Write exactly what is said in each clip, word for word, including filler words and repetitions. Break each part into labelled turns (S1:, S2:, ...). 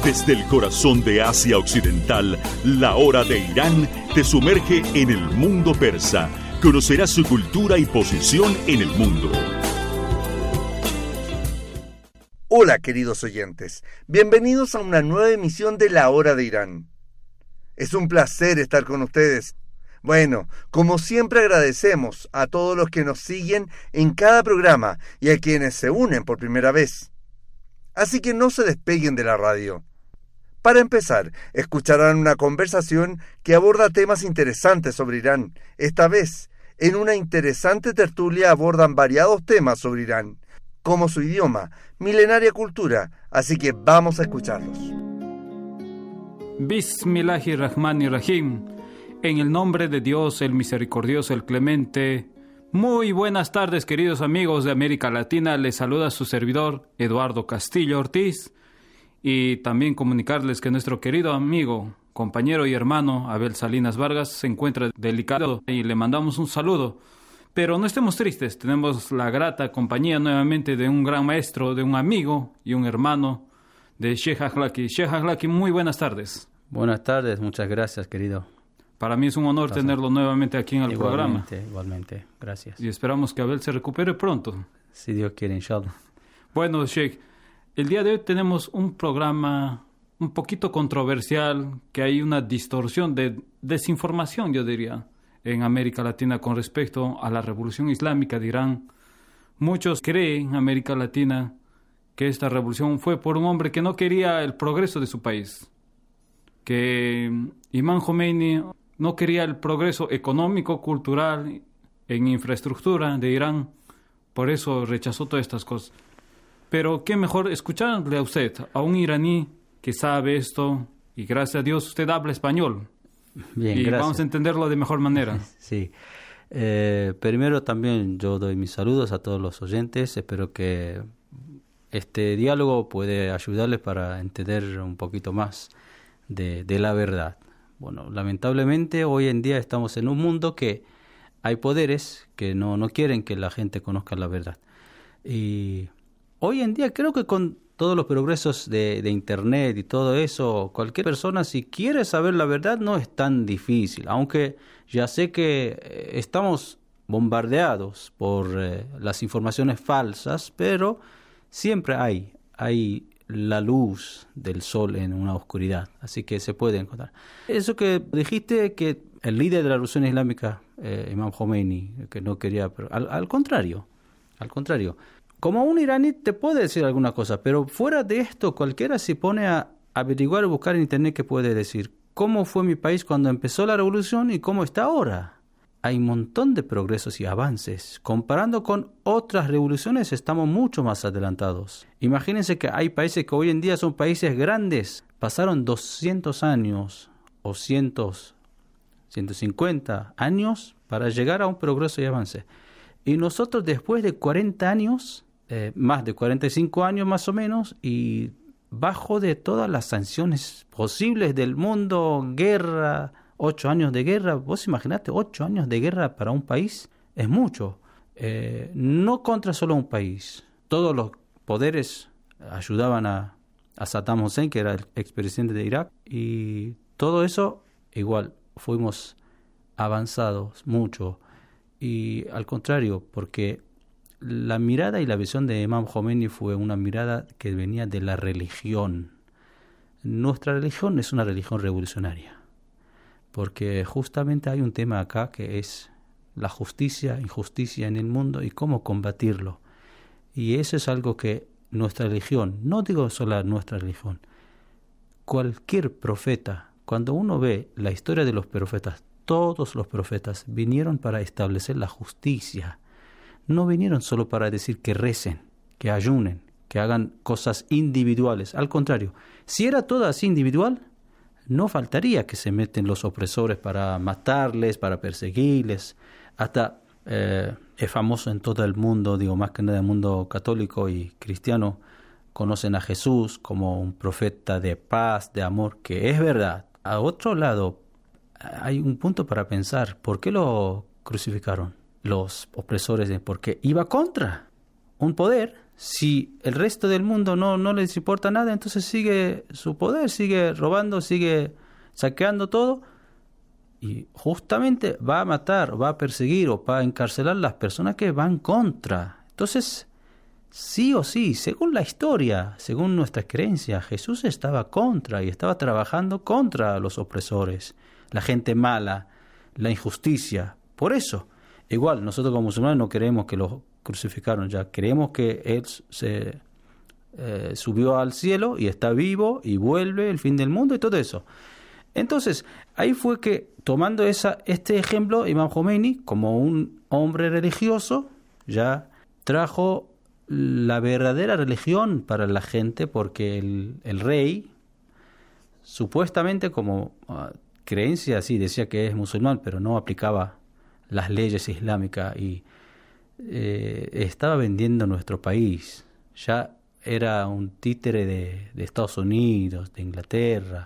S1: Desde el corazón de Asia Occidental, La Hora de Irán te sumerge en el mundo persa. Conocerás su cultura y posición en el mundo.
S2: Hola, queridos oyentes. Bienvenidos a una nueva emisión de La Hora de Irán. Es un placer estar con ustedes. Bueno, como siempre agradecemos a todos los que nos siguen en cada programa y a quienes se unen por primera vez. Así que no se despeguen de la radio. Para empezar, escucharán una conversación que aborda temas interesantes sobre Irán. Esta vez, en una interesante tertulia abordan variados temas sobre Irán, como su idioma, milenaria cultura, así que vamos a escucharlos.
S3: Bismillahirrahmanirrahim. En el nombre de Dios, el misericordioso, el clemente. Muy buenas tardes, queridos amigos de América Latina. Les saluda su servidor, Eduardo Castillo Ortiz. Y también comunicarles que nuestro querido amigo, compañero y hermano Abel Salinas Vargas se encuentra delicado y le mandamos un saludo. Pero no estemos tristes, tenemos la grata compañía nuevamente de un gran maestro, de un amigo y un hermano de Sheikh Akhlaqi. Sheikh Akhlaqi, muy buenas tardes.
S4: Buenas tardes, muchas gracias, querido.
S3: Para mí es un honor Gracias. tenerlo nuevamente aquí en el
S4: igualmente,
S3: programa.
S4: Igualmente, gracias.
S3: Y esperamos que Abel se recupere pronto.
S4: Si Dios quiere, inshallah.
S3: Bueno, Sheikh, el día de hoy tenemos un programa un poquito controversial, que hay una distorsión de desinformación, yo diría, en América Latina con respecto a la revolución islámica de Irán. Muchos creen en América Latina que esta revolución fue por un hombre que no quería el progreso de su país, que Imam Khomeini no quería el progreso económico, cultural, en infraestructura de Irán, por eso rechazó todas estas cosas. Pero qué mejor escucharle a usted, a un iraní que sabe esto, y gracias a Dios usted habla español.
S4: Bien,
S3: y
S4: gracias.
S3: Vamos a entenderlo de mejor manera.
S4: Sí. Eh, primero también yo doy mis saludos a todos los oyentes. Espero que este diálogo puede ayudarles para entender un poquito más de, de la verdad. Bueno, lamentablemente hoy en día estamos en un mundo que hay poderes que no, no quieren que la gente conozca la verdad. Y hoy en día creo que con todos los progresos de, de Internet y todo eso, cualquier persona si quiere saber la verdad no es tan difícil, aunque ya sé que estamos bombardeados por eh, las informaciones falsas, pero siempre hay, hay la luz del sol en una oscuridad, así que se puede encontrar. Eso que dijiste, que el líder de la revolución islámica, eh, Imam Khomeini, que no quería, pero al, al contrario, al contrario, como un iraní te puede decir alguna cosa, pero fuera de esto, cualquiera se pone a averiguar o buscar en internet que puede decir cómo fue mi país cuando empezó la revolución y cómo está ahora. Hay un montón de progresos y avances. Comparando con otras revoluciones, estamos mucho más adelantados. Imagínense que hay países que hoy en día son países grandes. Pasaron doscientos años o ciento, ciento cincuenta años para llegar a un progreso y avance. Y nosotros después de cuarenta años... Eh, más de cuarenta y cinco años más o menos, y bajo de todas las sanciones posibles del mundo, guerra, ocho años de guerra. Vos imaginate, ocho años de guerra para un país es mucho. Eh, no contra solo un país. Todos los poderes ayudaban a, a Saddam Hussein, que era el expresidente de Irak, y todo eso igual fuimos avanzados mucho. Y al contrario, porque la mirada y la visión de Imam Khomeini fue una mirada que venía de la religión. Nuestra religión es una religión revolucionaria, porque justamente hay un tema acá que es la justicia, injusticia en el mundo y cómo combatirlo. Y eso es algo que nuestra religión, no digo solo nuestra religión, cualquier profeta, cuando uno ve la historia de los profetas, todos los profetas vinieron para establecer la justicia. No vinieron solo para decir que recen, que ayunen, que hagan cosas individuales. Al contrario, si era todo así individual, no faltaría que se meten los opresores para matarles, para perseguirles. Hasta eh, es famoso en todo el mundo, digo más que nada el mundo católico y cristiano, conocen a Jesús como un profeta de paz, de amor, que es verdad. A otro lado, hay un punto para pensar, ¿por qué lo crucificaron los opresores? Porque iba contra un poder, si el resto del mundo no, no les importa nada, entonces sigue su poder, sigue robando, sigue saqueando todo, y justamente va a matar, va a perseguir o va a encarcelar las personas que van contra. Entonces, sí o sí, según la historia, según nuestras creencias, Jesús estaba contra y estaba trabajando contra los opresores, la gente mala, la injusticia. Por eso, igual, nosotros como musulmanes no queremos que los crucificaron ya, creemos que Él se eh, subió al cielo y está vivo y vuelve el fin del mundo y todo eso. Entonces, ahí fue que, tomando esa, este ejemplo, Imam Khomeini, como un hombre religioso, ya trajo la verdadera religión para la gente, porque el, el rey, supuestamente como uh, creencia, sí, decía que es musulmán, pero no aplicaba las leyes islámicas y eh, estaba vendiendo nuestro país. Ya era un títere de, de Estados Unidos, de Inglaterra.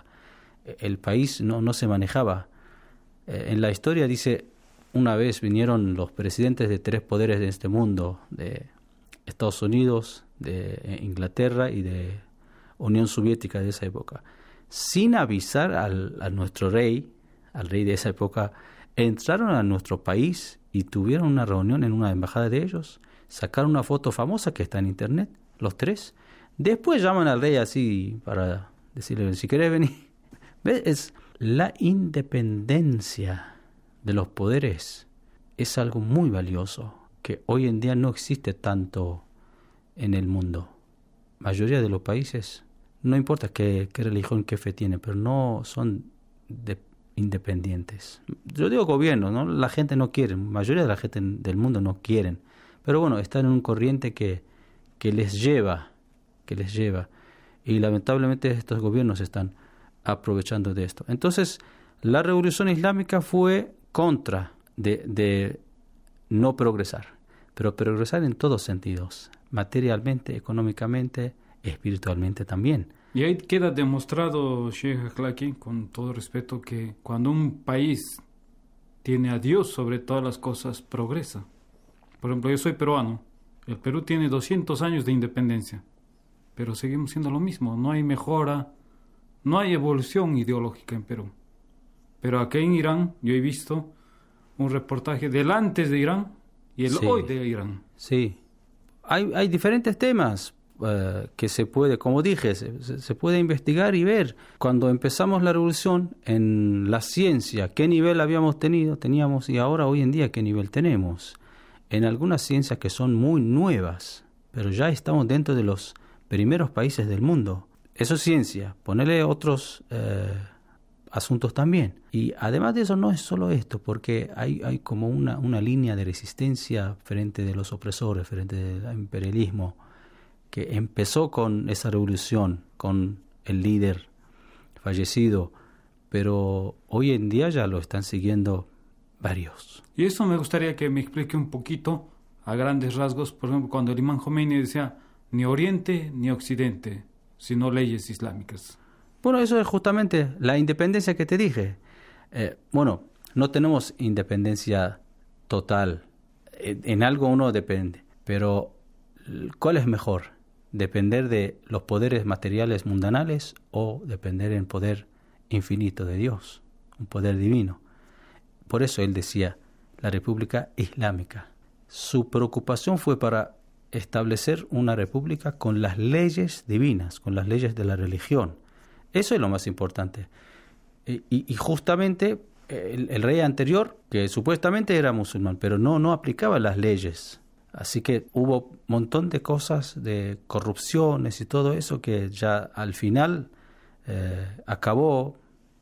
S4: El país no, no se manejaba. Eh, en la historia dice, una vez vinieron los presidentes de tres poderes de este mundo, de Estados Unidos, de Inglaterra y de Unión Soviética de esa época, sin avisar al, a nuestro rey, al rey de esa época, entraron a nuestro país y tuvieron una reunión en una embajada de ellos, sacaron una foto famosa que está en internet, los tres. Después llaman al rey así para decirle, si querés venir. ¿Ves? Es la independencia de los poderes es algo muy valioso que hoy en día no existe tanto en el mundo. La mayoría de los países, no importa qué, qué religión, qué fe tiene, pero no son de, independientes. Yo digo gobierno, ¿no? La gente no quiere, la mayoría de la gente del mundo no quieren, pero bueno, están en un corriente que, que les lleva, que les lleva, y lamentablemente estos gobiernos están aprovechando de esto. Entonces, la revolución islámica fue contra de, de no progresar, pero progresar en todos sentidos, materialmente, económicamente, espiritualmente también.
S3: Y ahí queda demostrado, Sheikh Akhlaqi, con todo respeto, que cuando un país tiene a Dios sobre todas las cosas, progresa. Por ejemplo, yo soy peruano. El Perú tiene doscientos años de independencia, pero seguimos siendo lo mismo. No hay mejora, no hay evolución ideológica en Perú. Pero aquí en Irán, yo he visto un reportaje del antes de Irán y el
S4: sí,
S3: hoy de Irán.
S4: Sí. Hay, hay diferentes temas uh, que se puede, como dije, se, se puede investigar y ver. Cuando empezamos la revolución en la ciencia, qué nivel habíamos tenido, teníamos, y ahora hoy en día qué nivel tenemos. En algunas ciencias que son muy nuevas, pero ya estamos dentro de los primeros países del mundo. Eso es ciencia, ponerle otros eh, asuntos también. Y además de eso no es solo esto, porque hay, hay como una, una línea de resistencia frente de los opresores, frente del imperialismo, que empezó con esa revolución, con el líder fallecido, pero hoy en día ya lo están siguiendo varios.
S3: Y eso me gustaría que me explique un poquito, a grandes rasgos, por ejemplo, cuando el Imam Khomeini decía, ni Oriente ni Occidente, sino leyes islámicas.
S4: Bueno, eso es justamente la independencia que te dije. Eh, bueno, no tenemos independencia total. En, en algo uno depende. Pero, ¿cuál es mejor? ¿Depender de los poderes materiales mundanales o depender del poder infinito de Dios? Un poder divino. Por eso él decía, la República Islámica. Su preocupación fue para establecer una república con las leyes divinas, con las leyes de la religión. Eso es lo más importante. Y, y justamente el, el rey anterior, que supuestamente era musulmán, pero no, no aplicaba las leyes. Así que hubo un montón de cosas, de corrupciones y todo eso, que ya al final eh, acabó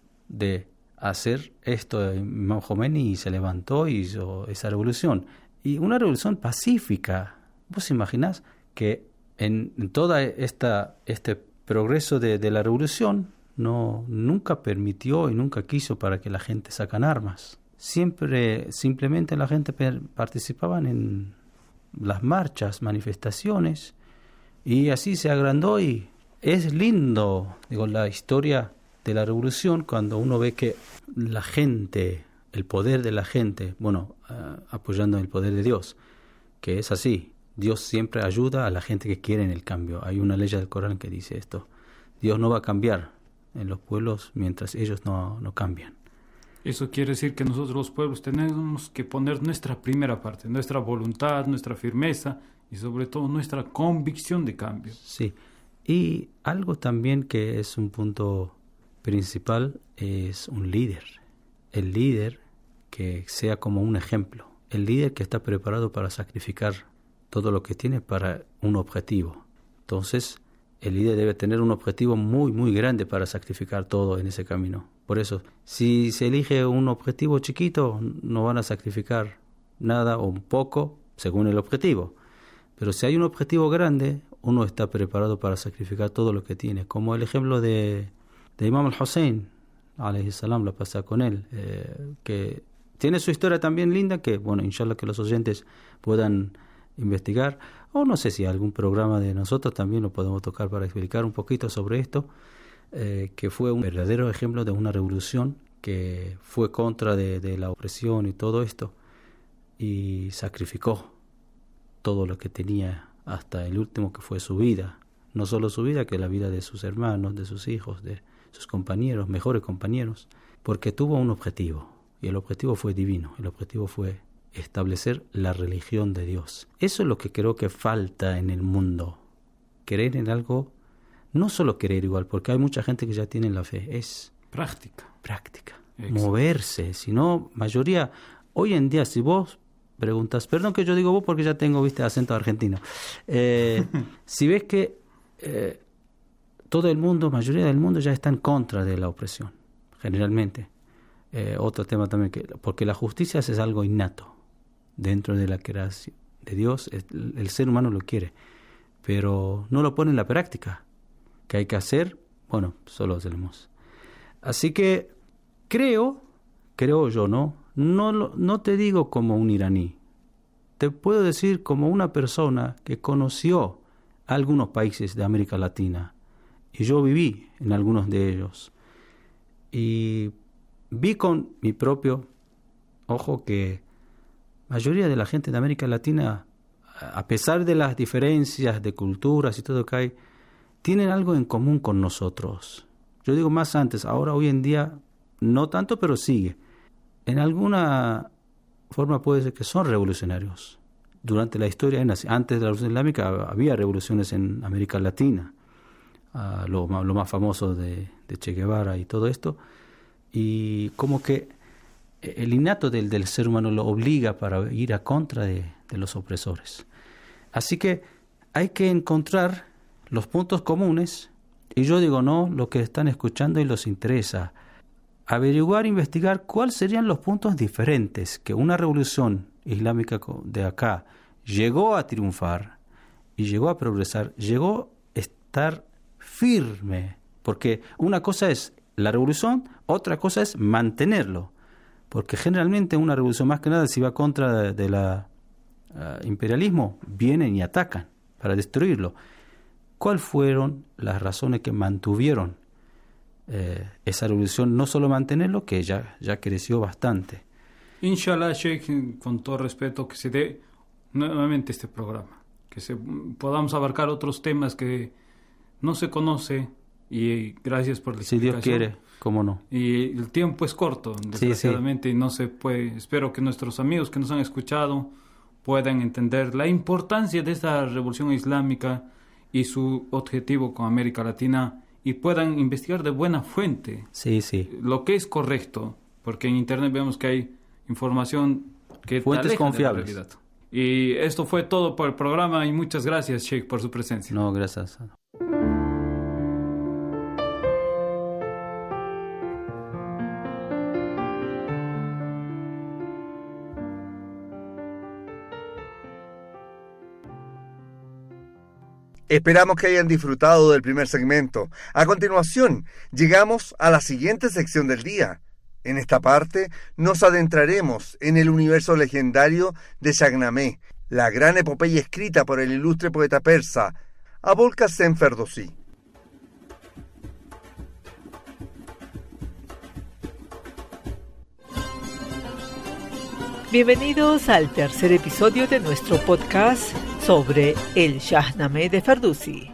S4: de hacer esto Imam Khomeini y se levantó y hizo esa revolución. Y una revolución pacífica. ¿Vos imaginás que en, en toda esta este progreso de, de la revolución no nunca permitió y nunca quiso para que la gente sacan armas? Siempre, simplemente la gente per, participaban en las marchas, manifestaciones, y así se agrandó. Y es lindo, digo, la historia de la revolución cuando uno ve que la gente, el poder de la gente, bueno, uh, apoyando el poder de Dios, que es así, Dios siempre ayuda a la gente que quiere en el cambio. Hay una ley del Corán que dice esto. Dios no va a cambiar en los pueblos mientras ellos no, no cambian.
S3: Eso quiere decir que nosotros los pueblos tenemos que poner nuestra primera parte, nuestra voluntad, nuestra firmeza y sobre todo nuestra convicción de cambio.
S4: Sí, y algo también que es un punto principal es un líder. El líder que sea como un ejemplo. El líder que está preparado para sacrificar todo lo que tiene para un objetivo. Entonces, el líder debe tener un objetivo muy, muy grande para sacrificar todo en ese camino. Por eso, si se elige un objetivo chiquito, no van a sacrificar nada o un poco según el objetivo. Pero si hay un objetivo grande, uno está preparado para sacrificar todo lo que tiene. Como el ejemplo de, de Imam al-Hussein, alayhi salam, la pasa con él, eh, que tiene su historia también linda, que, bueno, inshallah que los oyentes puedan investigar, o no sé si algún programa de nosotros también lo podemos tocar para explicar un poquito sobre esto, eh, que fue un verdadero ejemplo de una revolución que fue contra de, de la opresión y todo esto, y sacrificó todo lo que tenía hasta el último, que fue su vida, no solo su vida, que la vida de sus hermanos, de sus hijos, de sus compañeros, mejores compañeros, porque tuvo un objetivo, y el objetivo fue divino, el objetivo fue establecer la religión de Dios. Eso es lo que creo que falta en el mundo. Creer en algo, no solo creer igual, porque hay mucha gente que ya tiene la fe, es
S3: práctica.
S4: Práctica.
S3: Exacto.
S4: Moverse, si no, mayoría, hoy en día si vos preguntas, perdón que yo digo vos porque ya tengo, viste, acento argentino, eh, si ves que eh, todo el mundo, mayoría del mundo ya está en contra de la opresión, generalmente. Eh, otro tema también, que porque la justicia es algo innato dentro de la creación de Dios, el, el ser humano lo quiere, pero no lo pone en la práctica. ¿Qué hay que hacer? Bueno, solo hacemos. Así que creo, creo yo, ¿no? No, no te digo como un iraní, te puedo decir como una persona que conoció algunos países de América Latina, y yo viví en algunos de ellos, y vi con mi propio ojo que la mayoría de la gente de América Latina, a pesar de las diferencias de culturas y todo lo que hay, tienen algo en común con nosotros. Yo digo más antes, ahora hoy en día no tanto, pero sigue. En alguna forma puede ser que son revolucionarios. Durante la historia, antes de la Revolución Islámica, había revoluciones en América Latina, uh, lo, lo más famoso de, de Che Guevara y todo esto, y como que el innato del, del ser humano lo obliga para ir a contra de, de los opresores. Así que hay que encontrar los puntos comunes, y yo digo, no, lo que están escuchando y los interesa, averiguar, investigar cuáles serían los puntos diferentes que una revolución islámica de acá llegó a triunfar y llegó a progresar, llegó a estar firme, porque una cosa es la revolución, otra cosa es mantenerlo, porque generalmente una revolución, más que nada, si va contra de, de la uh, imperialismo, vienen y atacan para destruirlo. ¿Cuáles fueron las razones que mantuvieron eh, esa revolución? No solo mantenerlo, que ya, ya creció bastante.
S3: Inshallah, Sheikh, con todo respeto, que se dé nuevamente este programa, que se podamos abarcar otros temas que no se conoce, y gracias por la
S4: explicación. Si Dios quiere, cómo no.
S3: Y el tiempo es corto, desgraciadamente, sí, sí. Y no se puede. Espero que nuestros amigos que nos han escuchado puedan entender la importancia de esta revolución islámica y su objetivo con América Latina, y puedan investigar de buena fuente
S4: sí, sí.
S3: lo que es correcto, porque en internet vemos que hay información que
S4: fuentes
S3: te aleja
S4: confiables.
S3: De la realidad. Y esto fue todo por el programa, y muchas gracias, Sheikh, por su presencia.
S4: No, gracias.
S2: Esperamos que hayan disfrutado del primer segmento. A continuación, llegamos a la siguiente sección del día. En esta parte, nos adentraremos en el universo legendario de Shahnameh, la gran epopeya escrita por el ilustre poeta persa Abul Qasim Ferdowsi.
S5: Bienvenidos al tercer episodio de nuestro podcast sobre el Shahnameh de Ferdowsi.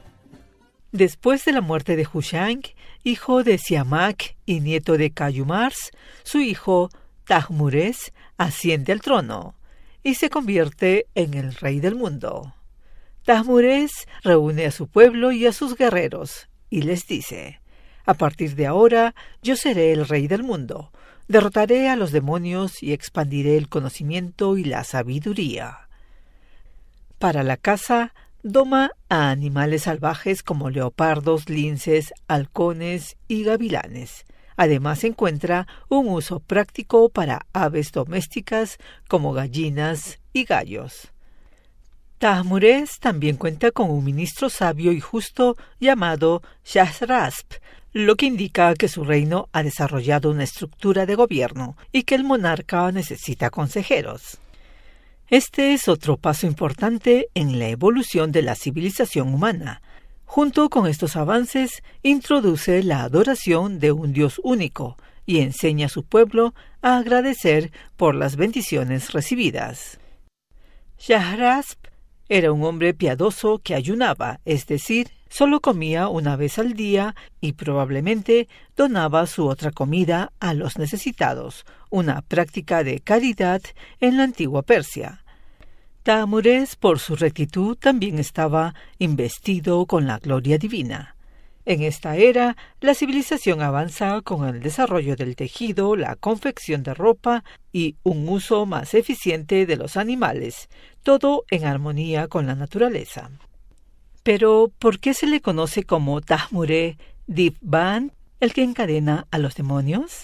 S5: Después de la muerte de Hushang, hijo de Siamak y nieto de Kayumars, su hijo Tahmures asciende al trono y se convierte en el rey del mundo. Tahmures reúne a su pueblo y a sus guerreros y les dice: a partir de ahora yo seré el rey del mundo, derrotaré a los demonios y expandiré el conocimiento y la sabiduría. Para la caza, doma a animales salvajes como leopardos, linces, halcones y gavilanes. Además encuentra un uso práctico para aves domésticas como gallinas y gallos. Tahmures también cuenta con un ministro sabio y justo llamado Shahrazp, lo que indica que su reino ha desarrollado una estructura de gobierno y que el monarca necesita consejeros. Este es otro paso importante en la evolución de la civilización humana. Junto con estos avances, introduce la adoración de un Dios único y enseña a su pueblo a agradecer por las bendiciones recibidas. Shahrazp era un hombre piadoso que ayunaba, es decir, solo comía una vez al día y probablemente donaba su otra comida a los necesitados, una práctica de caridad en la antigua Persia. Tahmures, por su rectitud, también estaba investido con la gloria divina. En esta era, la civilización avanza con el desarrollo del tejido, la confección de ropa y un uso más eficiente de los animales, todo en armonía con la naturaleza. Pero, ¿por qué se le conoce como Tahmure Divban, el que encadena a los demonios?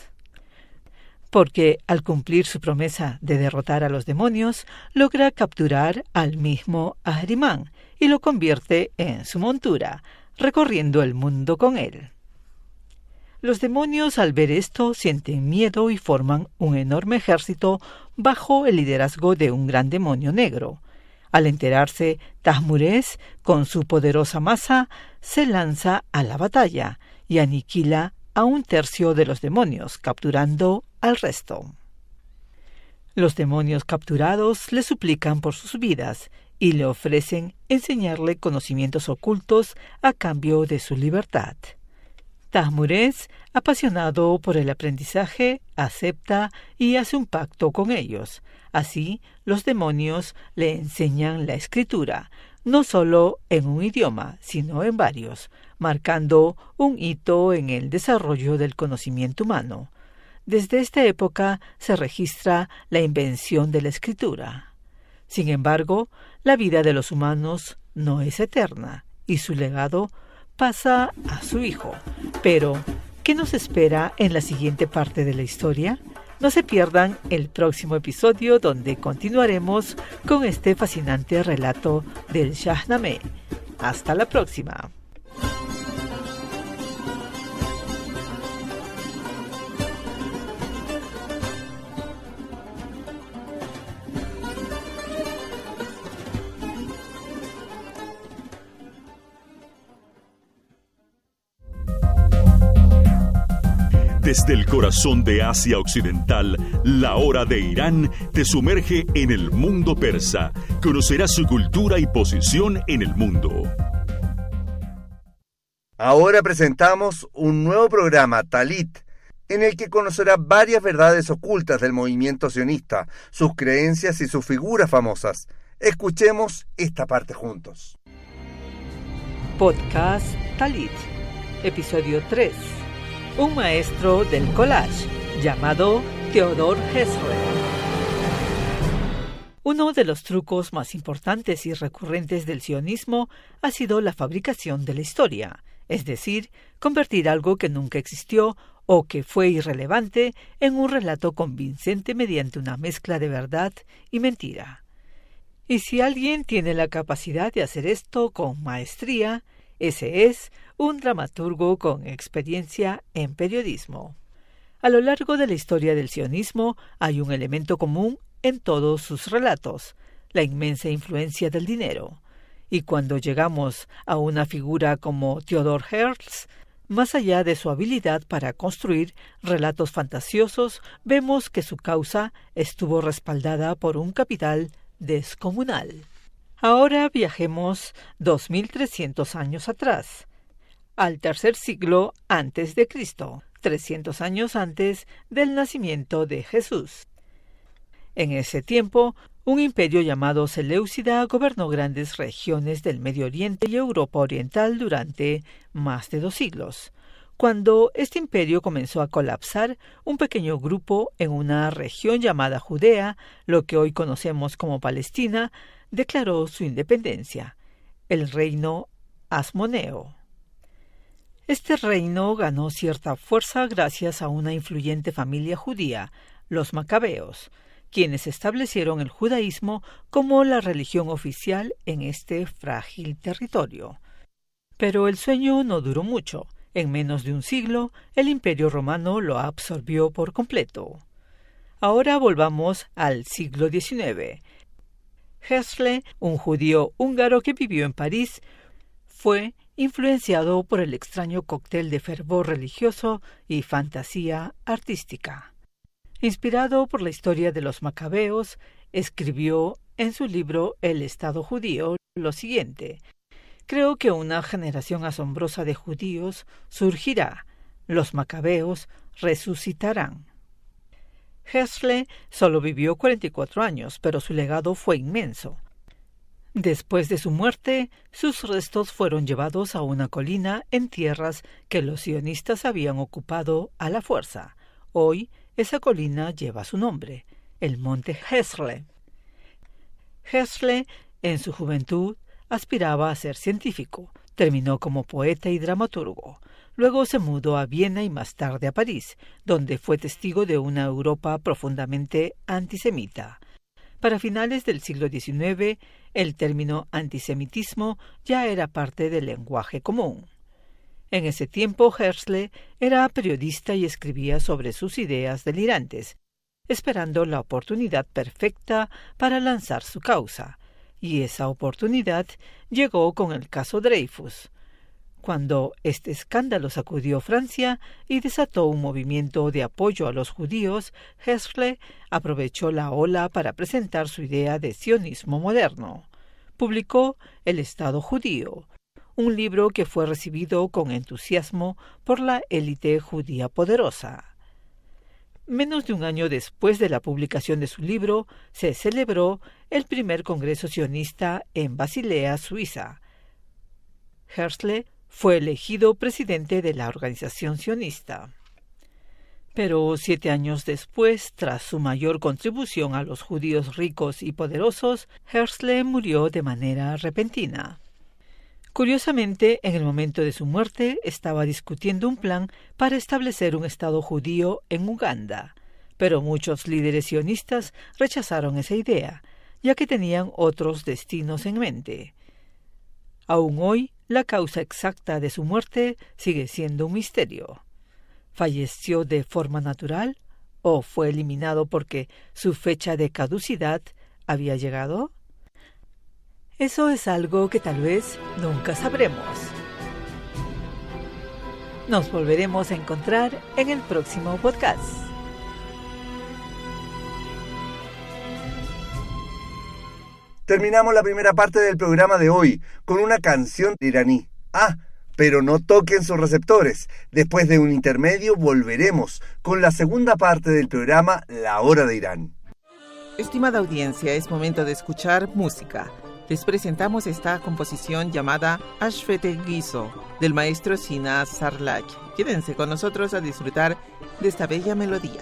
S5: Porque al cumplir su promesa de derrotar a los demonios, logra capturar al mismo Ahriman y lo convierte en su montura, recorriendo el mundo con él. Los demonios, al ver esto, sienten miedo y forman un enorme ejército bajo el liderazgo de un gran demonio negro. Al enterarse, Tahmures, con su poderosa masa, se lanza a la batalla y aniquila a un tercio de los demonios, capturando al resto. Los demonios capturados le suplican por sus vidas y le ofrecen enseñarle conocimientos ocultos a cambio de su libertad. Tahmures, apasionado por el aprendizaje, acepta y hace un pacto con ellos. Así, los demonios le enseñan la escritura, no solo en un idioma, sino en varios, marcando un hito en el desarrollo del conocimiento humano. Desde esta época se registra la invención de la escritura. Sin embargo, la vida de los humanos no es eterna y su legado pasa a su hijo. Pero, ¿qué nos espera en la siguiente parte de la historia? No se pierdan el próximo episodio donde continuaremos con este fascinante relato del Shahnameh. Hasta la próxima.
S1: Desde el corazón de Asia Occidental, la hora de Irán te sumerge en el mundo persa. Conocerás su cultura y posición en el mundo.
S2: Ahora presentamos un nuevo programa, Talit, en el que conocerá varias verdades ocultas del movimiento sionista, sus creencias y sus figuras famosas. Escuchemos esta parte juntos.
S5: Podcast Talit, episodio tres. Un maestro del collage llamado Theodor Herzl. Uno de los trucos más importantes y recurrentes del sionismo ha sido la fabricación de la historia, es decir, convertir algo que nunca existió o que fue irrelevante en un relato convincente mediante una mezcla de verdad y mentira. Y si alguien tiene la capacidad de hacer esto con maestría, ese es un dramaturgo con experiencia en periodismo. A lo largo de la historia del sionismo hay un elemento común en todos sus relatos, la inmensa influencia del dinero. Y cuando llegamos a una figura como Theodor Herzl, más allá de su habilidad para construir relatos fantasiosos, vemos que su causa estuvo respaldada por un capital descomunal. Ahora viajemos dos mil trescientos años atrás, al tercer siglo antes de Cristo, trescientos años antes del nacimiento de Jesús. En ese tiempo, un imperio llamado Seleucida gobernó grandes regiones del Medio Oriente y Europa Oriental durante más de dos siglos. Cuando este imperio comenzó a colapsar, un pequeño grupo en una región llamada Judea, lo que hoy conocemos como Palestina, declaró su independencia, el reino Hasmoneo. Este reino ganó cierta fuerza gracias a una influyente familia judía, los Macabeos, quienes establecieron el judaísmo como la religión oficial en este frágil territorio. Pero el sueño no duró mucho. En menos de un siglo, el Imperio Romano lo absorbió por completo. Ahora volvamos al siglo diecinueve. Herzl, un judío húngaro que vivió en París, fue influenciado por el extraño cóctel de fervor religioso y fantasía artística. Inspirado por la historia de los Macabeos, escribió en su libro El Estado Judío lo siguiente: «Creo que una generación asombrosa de judíos surgirá. Los Macabeos resucitarán». Herzl solo vivió cuarenta y cuatro años, pero su legado fue inmenso. Después de su muerte, sus restos fueron llevados a una colina en tierras que los sionistas habían ocupado a la fuerza. Hoy, esa colina lleva su nombre, el Monte Herzl. Herzl, en su juventud, aspiraba a ser científico. Terminó como poeta y dramaturgo. Luego se mudó a Viena y más tarde a París, donde fue testigo de una Europa profundamente antisemita. Para finales del siglo diecinueve, el término antisemitismo ya era parte del lenguaje común. En ese tiempo, Herzl era periodista y escribía sobre sus ideas delirantes, esperando la oportunidad perfecta para lanzar su causa. Y esa oportunidad llegó con el caso Dreyfus, cuando este escándalo sacudió Francia y desató un movimiento de apoyo a los judíos. Herzl aprovechó la ola para presentar su idea de sionismo moderno. Publicó El Estado Judío, un libro que fue recibido con entusiasmo por la élite judía poderosa. Menos de un año después de la publicación de su libro, se celebró el primer Congreso Sionista en Basilea, Suiza. Herzl fue elegido presidente de la organización sionista. Pero siete años después, tras su mayor contribución a los judíos ricos y poderosos, Herzl murió de manera repentina. Curiosamente, en el momento de su muerte, estaba discutiendo un plan para establecer un Estado judío en Uganda, pero muchos líderes sionistas rechazaron esa idea, ya que tenían otros destinos en mente. Aún hoy, la causa exacta de su muerte sigue siendo un misterio. ¿Falleció de forma natural o fue eliminado porque su fecha de caducidad había llegado? Eso es algo que tal vez nunca sabremos. Nos volveremos a encontrar en el próximo podcast.
S2: Terminamos la primera parte del programa de hoy con una canción iraní. Ah, pero no toquen sus receptores. Después de un intermedio volveremos con la segunda parte del programa La Hora de Irán.
S6: Estimada audiencia, es momento de escuchar música. Les presentamos esta composición llamada Ashfete Gizo, del maestro Sinaz Sarlach. Quédense con nosotros a disfrutar de esta bella melodía.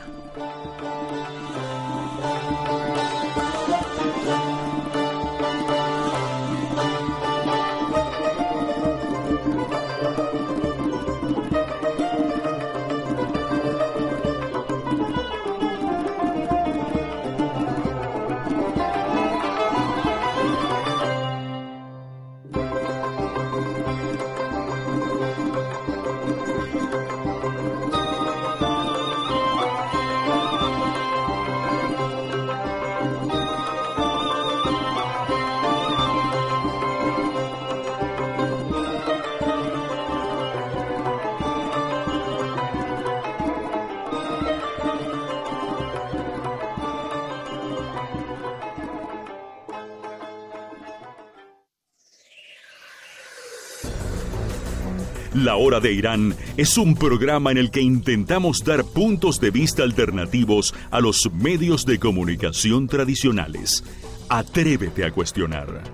S1: La Hora de Irán es un programa en el que intentamos dar puntos de vista alternativos a los medios de comunicación tradicionales. Atrévete a cuestionar.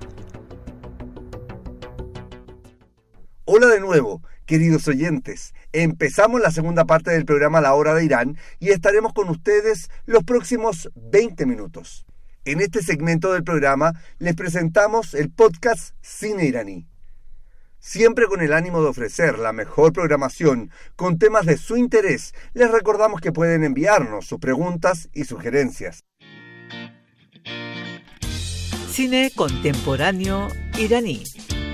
S2: Hola de nuevo, queridos oyentes. Empezamos la segunda parte del programa La Hora de Irán y estaremos con ustedes los próximos veinte minutos. En este segmento del programa les presentamos el podcast Cine Iraní. Siempre con el ánimo de ofrecer la mejor programación con temas de su interés, les recordamos que pueden enviarnos sus preguntas y sugerencias.
S5: Cine contemporáneo iraní.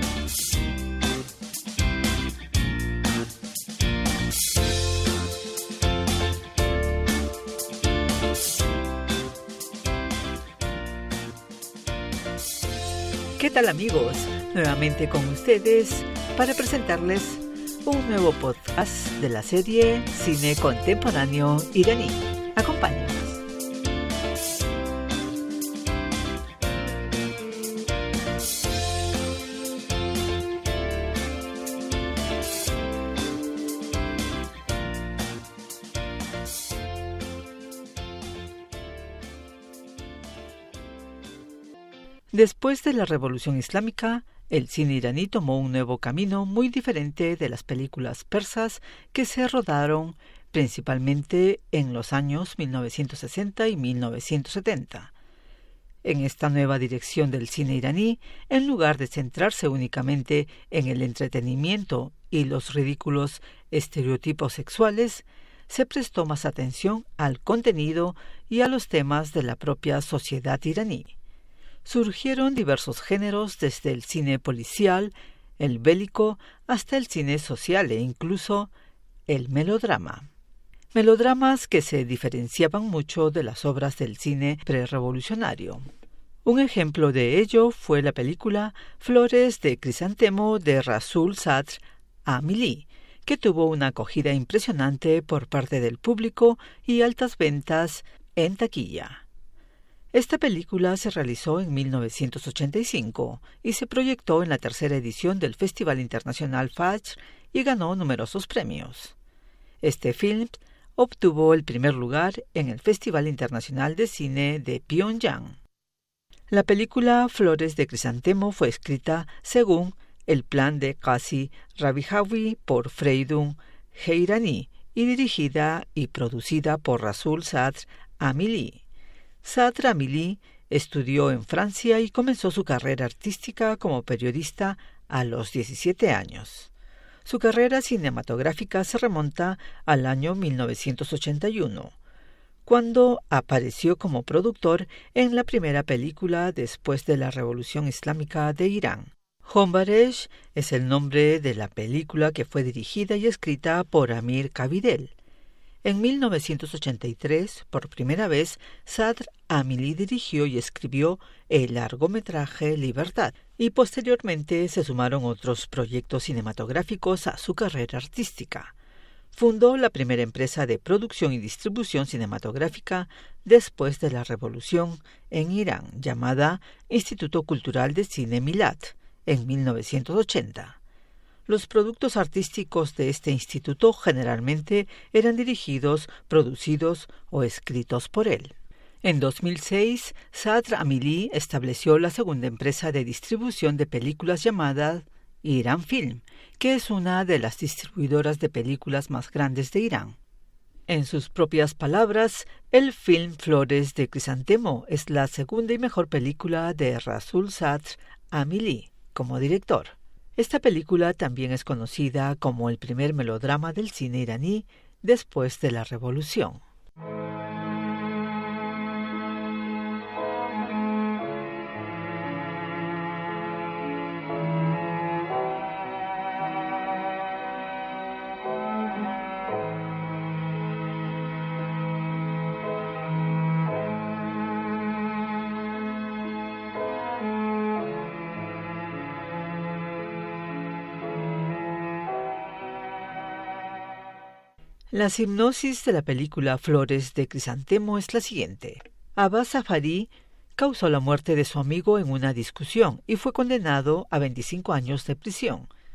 S5: ¿Qué tal, amigos? Nuevamente con ustedes para presentarles un nuevo podcast de la serie Cine Contemporáneo Iraní. Acompáñenos. Después de la Revolución Islámica, el cine iraní tomó un nuevo camino muy diferente de las películas persas que se rodaron principalmente en los años mil novecientos sesenta y mil novecientos setenta. En esta nueva dirección del cine iraní, en lugar de centrarse únicamente en el entretenimiento y los ridículos estereotipos sexuales, se prestó más atención al contenido y a los temas de la propia sociedad iraní. Surgieron diversos géneros desde el cine policial, el bélico, hasta el cine social e incluso el melodrama. Melodramas que se diferenciaban mucho de las obras del cine prerevolucionario. Un ejemplo de ello fue la película Flores de Crisantemo de Rasul Sadr Amili, que tuvo una acogida impresionante por parte del público y altas ventas en taquilla. Esta película se realizó en mil novecientos ochenta y cinco y se proyectó en la tercera edición del Festival Internacional Fajr y ganó numerosos premios. Este film obtuvo el primer lugar en el Festival Internacional de Cine de Pyongyang. La película Flores de Crisantemo fue escrita según el plan de Qazi Rabijawi por Freydun Heirani y dirigida y producida por Rasul Sadr Amili. Sadr Amili estudió en Francia y comenzó su carrera artística como periodista a los diecisiete años. Su carrera cinematográfica se remonta al año mil novecientos ochenta y uno, cuando apareció como productor en la primera película después de la Revolución Islámica de Irán. Hombaresh es el nombre de la película que fue dirigida y escrita por Amir Kabidel. En mil novecientos ochenta y tres, por primera vez, Sadr Amili dirigió y escribió el largometraje Libertad, y posteriormente se sumaron otros proyectos cinematográficos a su carrera artística. Fundó la primera empresa de producción y distribución cinematográfica después de la revolución en Irán, llamada Instituto Cultural de Cine Milad, en mil novecientos ochenta. Los productos artísticos de este instituto generalmente eran dirigidos, producidos o escritos por él. En dos mil seis, Sadr Amili estableció la segunda empresa de distribución de películas llamada Irán Film, que es una de las distribuidoras de películas más grandes de Irán. En sus propias palabras, el film Flores de Crisantemo es la segunda y mejor película de Rasul Sadr Amili como director. Esta película también es conocida como el primer melodrama del cine iraní después de la revolución. La hipnosis de la película Flores de Crisantemo es la siguiente. Abbas Zafari causó la muerte de su amigo en una discusión y fue condenado a veinticinco años de prisión.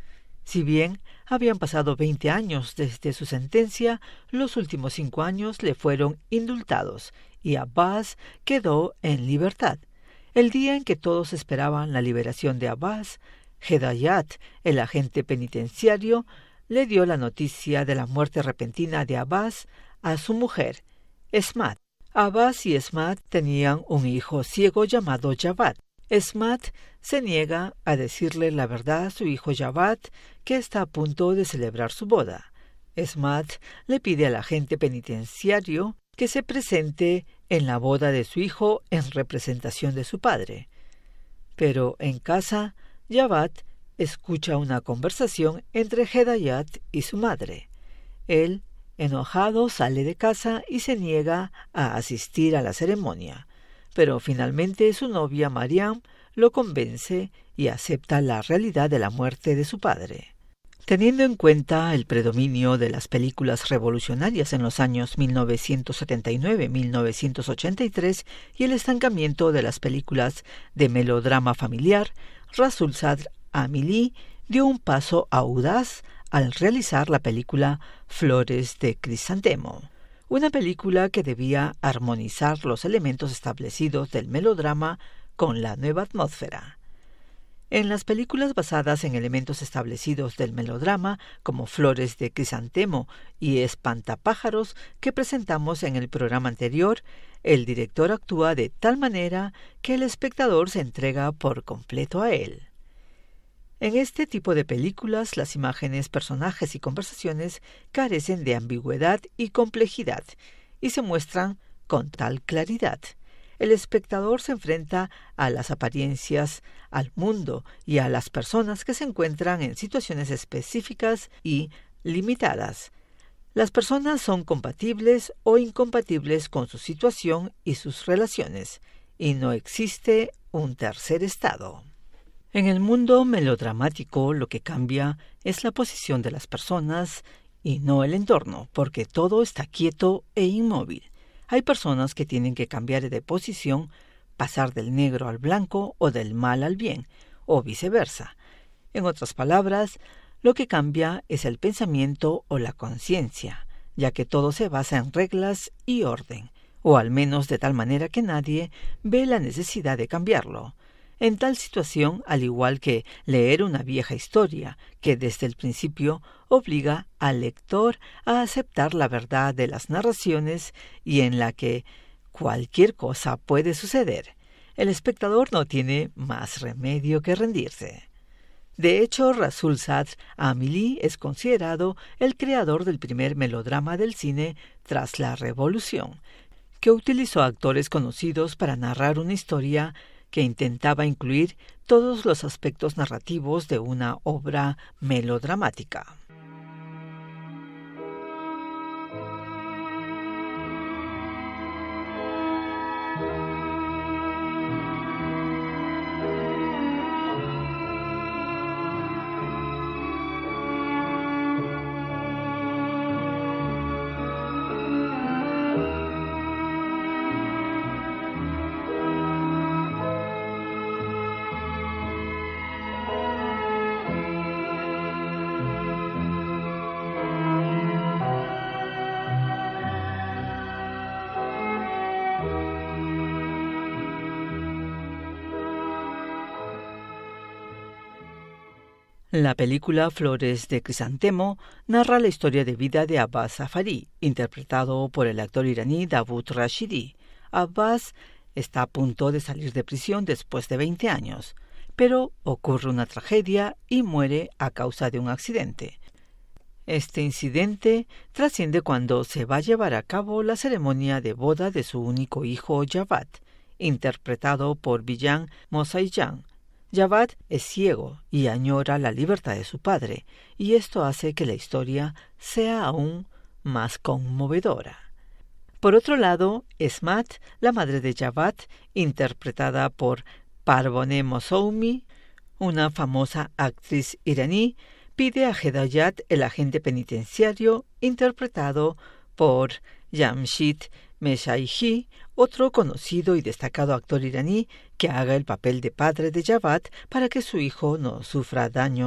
S5: Si bien habían pasado veinte años desde su sentencia, los últimos cinco años le fueron indultados y Abbas quedó en libertad. El día en que todos esperaban la liberación de Abbas, Hedayat, el agente penitenciario, le dio la noticia de la muerte repentina de Abbas a su mujer, Esmat. Abbas y Esmat tenían un hijo ciego llamado Javad. Esmat se niega a decirle la verdad a su hijo Javad, que está a punto de celebrar su boda. Esmat le pide al agente penitenciario que se presente en la boda de su hijo en representación de su padre. Pero en casa, Javad escucha una conversación entre Hedayat y su madre. Él, enojado, sale de casa y se niega a asistir a la ceremonia. Pero finalmente su novia Mariam lo convence y acepta la realidad de la muerte de su padre. Teniendo en cuenta el predominio de las películas revolucionarias en los años mil novecientos setenta y nueve a mil novecientos ochenta y tres y el estancamiento de las películas de melodrama familiar, Rasul Sadr Amili dio un paso audaz al realizar la película Flores de Crisantemo, una película que debía armonizar los elementos establecidos del melodrama con la nueva atmósfera. En las películas basadas en elementos establecidos del melodrama, como Flores de Crisantemo y Espantapájaros, que presentamos en el programa anterior, el director actúa de tal manera que el espectador se entrega por completo a él. En este tipo de películas, las imágenes, personajes y conversaciones carecen de ambigüedad y complejidad y se muestran con tal claridad. El espectador se enfrenta a las apariencias, al mundo y a las personas que se encuentran en situaciones específicas y limitadas. Las personas son compatibles o incompatibles con su situación y sus relaciones, y no existe un tercer estado. En el mundo melodramático lo que cambia es la posición de las personas y no el entorno, porque todo está quieto e inmóvil. Hay personas que tienen que cambiar de posición, pasar del negro al blanco o del mal al bien, o viceversa. En otras palabras, lo que cambia es el pensamiento o la conciencia, ya que todo se basa en reglas y orden, o al menos de tal manera que nadie ve la necesidad de cambiarlo. En tal situación, al igual que leer una vieja historia, que desde el principio obliga al lector a aceptar la verdad de las narraciones y en la que cualquier cosa puede suceder, el espectador no tiene más remedio que rendirse. De hecho, Rasul Sadr Amili es considerado el creador del primer melodrama del cine tras la Revolución, que utilizó actores conocidos para narrar una historia que intentaba incluir todos los aspectos narrativos de una obra melodramática. La película Flores de Crisantemo narra la historia de vida de Abbas Zafari, interpretado por el actor iraní Davud Rashidi. Abbas está a punto de salir de prisión después de veinte años, pero ocurre una tragedia y muere a causa de un accidente. Este incidente trasciende cuando se va a llevar a cabo la ceremonia de boda de su único hijo Javad, interpretado por Bijan Mosaïjan. Javad es ciego y añora la libertad de su padre, y esto hace que la historia sea aún más conmovedora. Por otro lado, Esmat, la madre de Javad, interpretada por Parvoneh Moussoumi, una famosa actriz iraní, pide a Hedayat, el agente penitenciario, interpretado por Jamshid Meshayhi, otro conocido y destacado actor iraní, que haga el papel de padre de Javad para que su hijo no sufra daños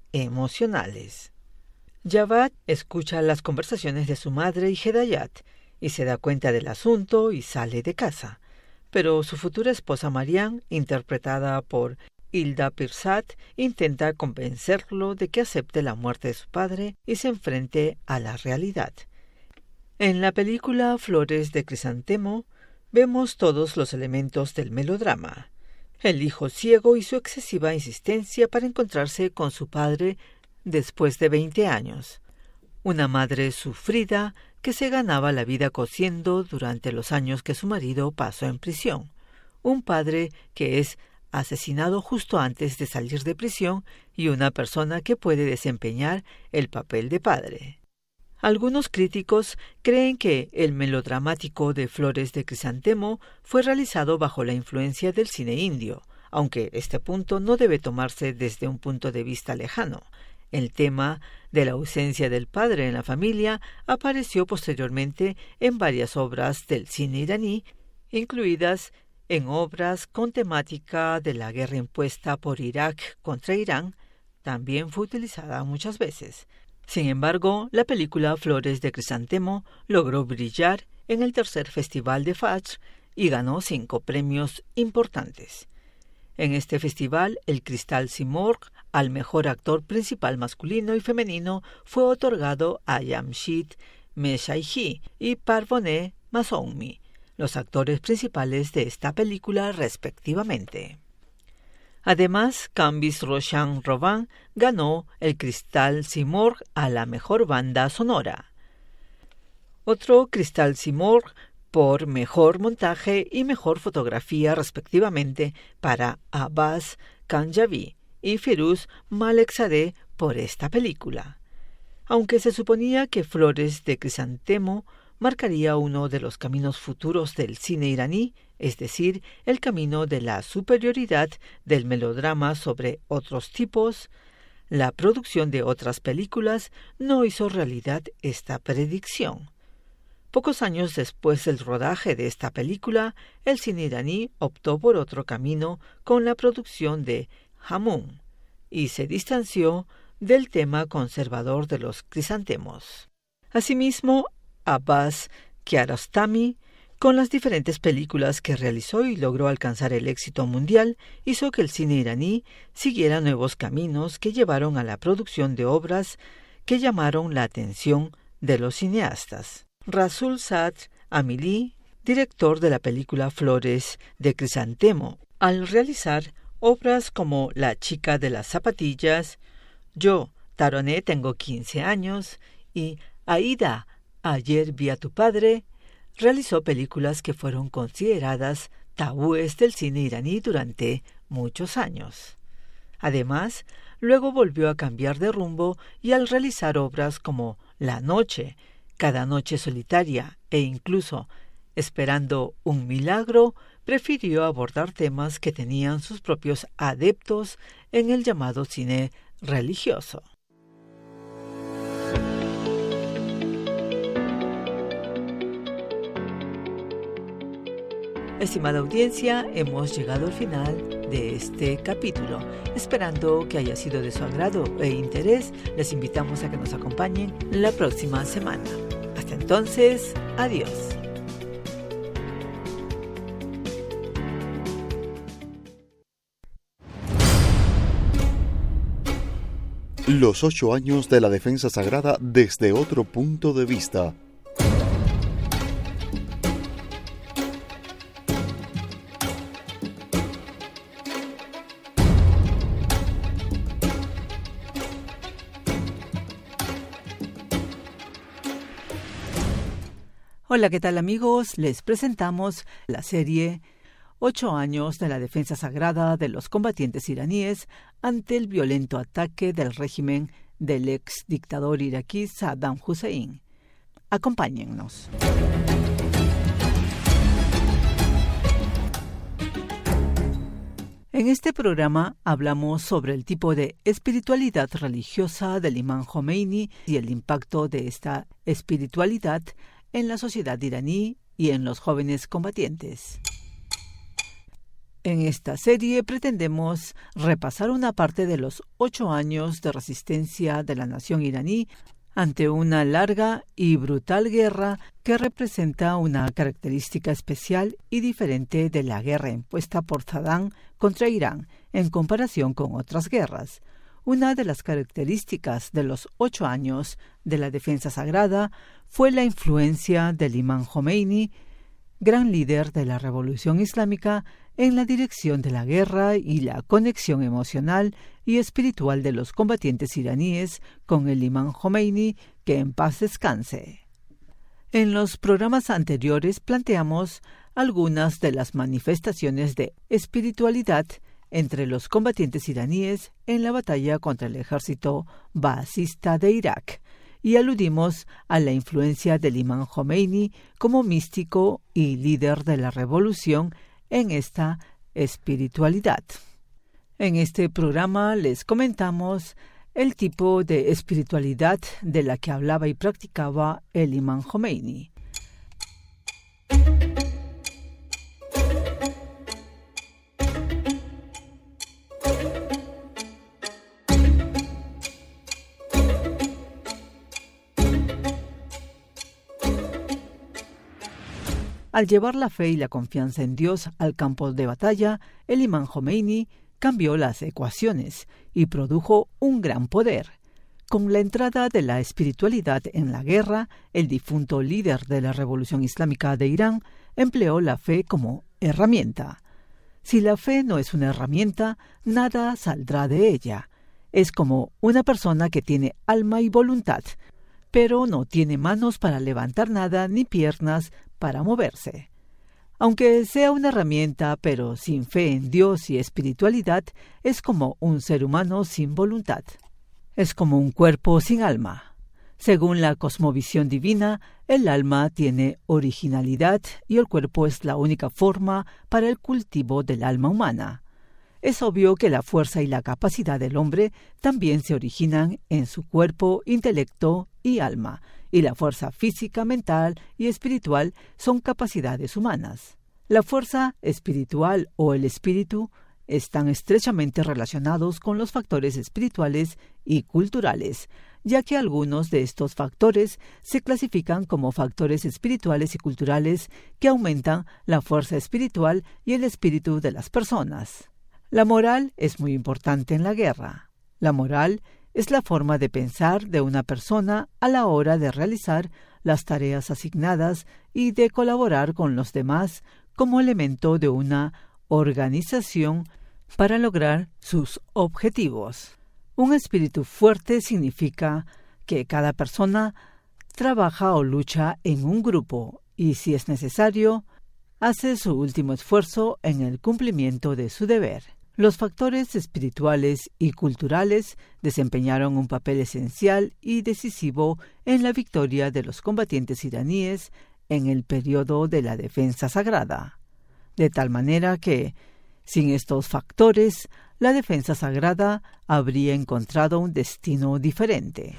S5: emocionales. Javad escucha las conversaciones de su madre y Hedayat y se da cuenta del asunto y sale de casa. Pero su futura esposa Mariam, interpretada por Hilda Pirsat, intenta convencerlo de que acepte la muerte de su padre y se enfrente a la realidad. En la película Flores de Crisantemo vemos todos los elementos del melodrama. El hijo ciego y su excesiva insistencia para encontrarse con su padre después de veinte años. Una madre sufrida que se ganaba la vida cosiendo durante los años que su marido pasó en prisión. Un padre que es asesinado justo antes de salir de prisión y una persona que puede desempeñar el papel de padre. Algunos críticos creen que el melodramático de Flores de Crisantemo fue realizado bajo la influencia del cine indio, aunque este punto no debe tomarse desde un punto de vista lejano. El tema de la ausencia del padre en la familia apareció posteriormente en varias obras del cine iraní, incluidas en obras con temática de la guerra impuesta por Irak contra Irán. También fue utilizada muchas veces. Sin embargo, la película Flores de Crisantemo logró brillar en el tercer Festival de Fajr y ganó cinco premios importantes. En este festival, el Cristal Simorgh al mejor actor principal masculino y femenino fue otorgado a Jamshid Meshayhi y Parvoneh Masoumi, los actores principales de esta película respectivamente. Además, Candice Roshan-Rovan ganó el Cristal Simorgh a la mejor banda sonora. Otro Cristal Simorgh por mejor montaje y mejor fotografía respectivamente para Abbas Kanjavi y Firuz Malekzadeh por esta película. Aunque se suponía que Flores de Crisantemo marcaría uno de los caminos futuros del cine iraní, es decir, el camino de la superioridad del melodrama sobre otros tipos, la producción de otras películas no hizo realidad esta predicción. Pocos años después del rodaje de esta película, el cine iraní optó por otro camino con la producción de Hamoum y se distanció del tema conservador de los crisantemos. Asimismo, Abbas Kiarostami, con las diferentes películas que realizó y logró alcanzar el éxito mundial, hizo que el cine iraní siguiera nuevos caminos que llevaron a la producción de obras que llamaron la atención de los cineastas. Rasul Sadr Amili, director de la película Flores de Crisantemo, al realizar obras como La chica de las zapatillas, Yo, Taroné, tengo quince años y Aida, ayer vi a tu padre, realizó películas que fueron consideradas tabúes del cine iraní durante muchos años. Además, luego volvió a cambiar de rumbo y al realizar obras como La noche, Cada noche solitaria e incluso Esperando un milagro, prefirió abordar temas que tenían sus propios adeptos en el llamado cine religioso. Estimada audiencia, hemos llegado al final de este capítulo. Esperando que haya sido de su agrado e interés, les invitamos a que nos acompañen la próxima semana. Hasta entonces, adiós.
S7: Los ocho años de la defensa sagrada desde otro punto de vista.
S5: Hola, ¿qué tal amigos? Les presentamos la serie Ocho años de la defensa sagrada de los combatientes iraníes ante el violento ataque del régimen del ex dictador iraquí Saddam Hussein. Acompáñennos. En este programa hablamos sobre el tipo de espiritualidad religiosa del imán Jomeini y el impacto de esta espiritualidad en la sociedad iraní y en los jóvenes combatientes. En esta serie pretendemos repasar una parte de los ocho años de resistencia de la nación iraní ante una larga y brutal guerra que representa una característica especial y diferente de la guerra impuesta por Saddam contra Irán en comparación con otras guerras. Una de las características de los ocho años de la defensa sagrada fue la influencia del imán Jomeini, gran líder de la revolución islámica, en la dirección de la guerra y la conexión emocional y espiritual de los combatientes iraníes con el imán Jomeini, que en paz descanse. En los programas anteriores planteamos algunas de las manifestaciones de espiritualidad entre los combatientes iraníes en la batalla contra el ejército baasista de Irak, y aludimos a la influencia del imán Jomeini como místico y líder de la revolución en esta espiritualidad. En este programa les comentamos el tipo de espiritualidad de la que hablaba y practicaba el imán Jomeini. Al llevar la fe y la confianza en Dios al campo de batalla, el imán Jomeini cambió las ecuaciones y produjo un gran poder. Con la entrada de la espiritualidad en la guerra, el difunto líder de la Revolución Islámica de Irán empleó la fe como herramienta. Si la fe no es una herramienta, nada saldrá de ella. Es como una persona que tiene alma y voluntad, pero no tiene manos para levantar nada ni piernas para moverse. Aunque sea una herramienta, pero sin fe en Dios y espiritualidad, es como un ser humano sin voluntad. Es como un cuerpo sin alma. Según la cosmovisión divina, el alma tiene originalidad y el cuerpo es la única forma para el cultivo del alma humana. Es obvio que la fuerza y la capacidad del hombre también se originan en su cuerpo, intelecto y alma, y la fuerza física, mental y espiritual son capacidades humanas. La fuerza espiritual o el espíritu están estrechamente relacionados con los factores espirituales y culturales, ya que algunos de estos factores se clasifican como factores espirituales y culturales que aumentan la fuerza espiritual y el espíritu de las personas. La moral es muy importante en la guerra. La moral es la forma de pensar de una persona a la hora de realizar las tareas asignadas y de colaborar con los demás como elemento de una organización para lograr sus objetivos. Un espíritu fuerte significa que cada persona trabaja o lucha en un grupo y, si es necesario, hace su último esfuerzo en el cumplimiento de su deber. Los factores espirituales y culturales desempeñaron un papel esencial y decisivo en la victoria de los combatientes iraníes en el periodo de la defensa sagrada, de tal manera que, sin estos factores, la defensa sagrada habría encontrado un destino diferente.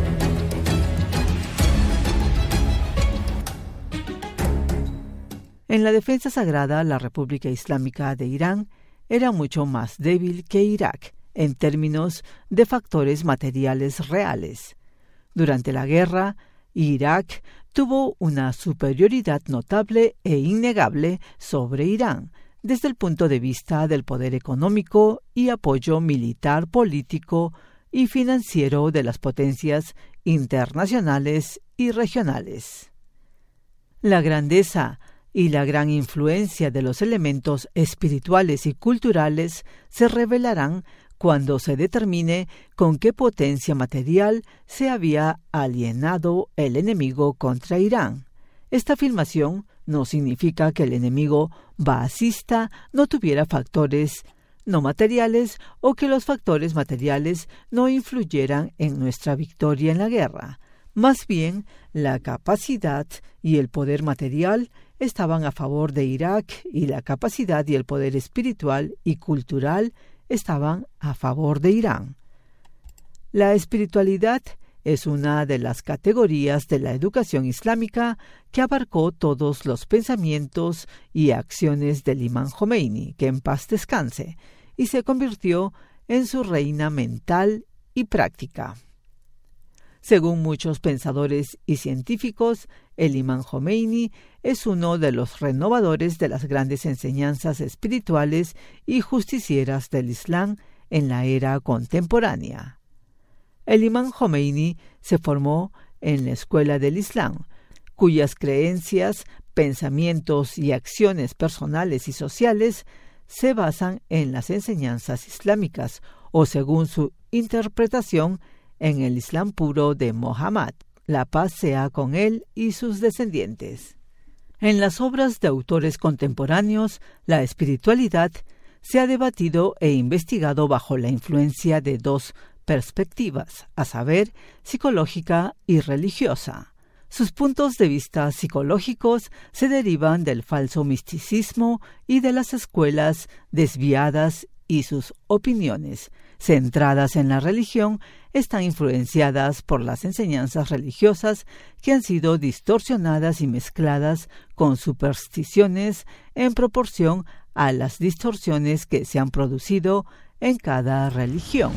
S5: En la defensa sagrada, la República Islámica de Irán era mucho más débil que Irak en términos de factores materiales reales. Durante la guerra, Irak tuvo una superioridad notable e innegable sobre Irán, desde el punto de vista del poder económico y apoyo militar, político y financiero de las potencias internacionales y regionales. La grandeza y la gran influencia de los elementos espirituales y culturales se revelarán cuando se determine con qué potencia material se había alienado el enemigo contra Irán. Esta afirmación no significa que el enemigo baasista no tuviera factores no materiales o que los factores materiales no influyeran en nuestra victoria en la guerra. Más bien, la capacidad y el poder material estaban a favor de Irak y la capacidad y el poder espiritual y cultural estaban a favor de Irán. La espiritualidad es una de las categorías de la educación islámica que abarcó todos los pensamientos y acciones del imán Jomeini, que en paz descanse, y se convirtió en su reina mental y práctica. Según muchos pensadores y científicos, el imán Jomeini es uno de los renovadores de las grandes enseñanzas espirituales y justicieras del Islam en la era contemporánea. El imán Jomeini se formó en la escuela del Islam, cuyas creencias, pensamientos y acciones personales y sociales se basan en las enseñanzas islámicas o, según su interpretación, en el Islam puro de Mohammed, la paz sea con él y sus descendientes. En las obras de autores contemporáneos, la espiritualidad se ha debatido e investigado bajo la influencia de dos perspectivas, a saber, psicológica y religiosa. Sus puntos de vista psicológicos se derivan del falso misticismo y de las escuelas desviadas, y sus opiniones, centradas en la religión, están influenciadas por las enseñanzas religiosas que han sido distorsionadas y mezcladas con supersticiones en proporción a las distorsiones que se han producido en cada religión.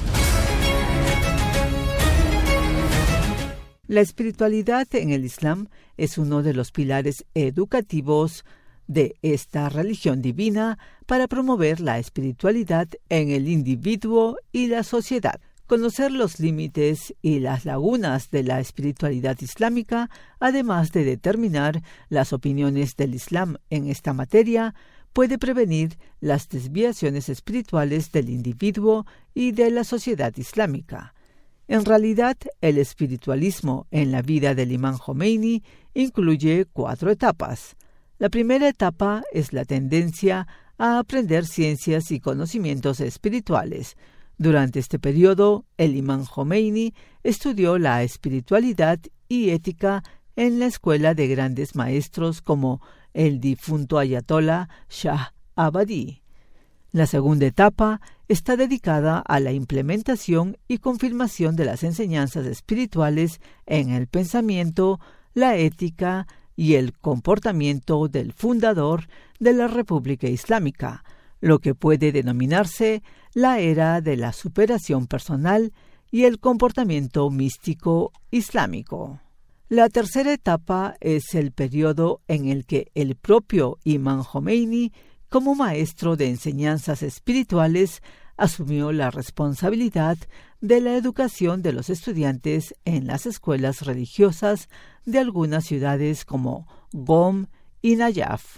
S5: La espiritualidad en el Islam es uno de los pilares educativos de esta religión divina para promover la espiritualidad en el individuo y la sociedad. Conocer los límites y las lagunas de la espiritualidad islámica, además de determinar las opiniones del Islam en esta materia, puede prevenir las desviaciones espirituales del individuo y de la sociedad islámica. En realidad, el espiritualismo en la vida del imán Jomeini incluye cuatro etapas. La primera etapa es la tendencia a aprender ciencias y conocimientos espirituales. Durante este periodo, el imán Jomeini estudió la espiritualidad y ética en la escuela de grandes maestros como el difunto ayatolá Shah Abadi. La segunda etapa está dedicada a la implementación y confirmación de las enseñanzas espirituales en el pensamiento, la ética y el comportamiento del fundador de la República Islámica, lo que puede denominarse la era de la superación personal y el comportamiento místico islámico. La tercera etapa es el periodo en el que el propio imán Jomeini, como maestro de enseñanzas espirituales, asumió la responsabilidad de la educación de los estudiantes en las escuelas religiosas de algunas ciudades como Qom y Nayaf.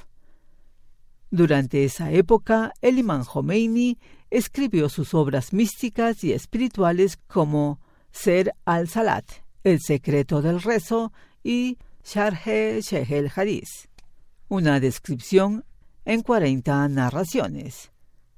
S5: Durante esa época, el imán Jomeini escribió sus obras místicas y espirituales como Ser al-Salat, El secreto del rezo, y Sharh Sheikh el-Hadith, una descripción en cuarenta narraciones.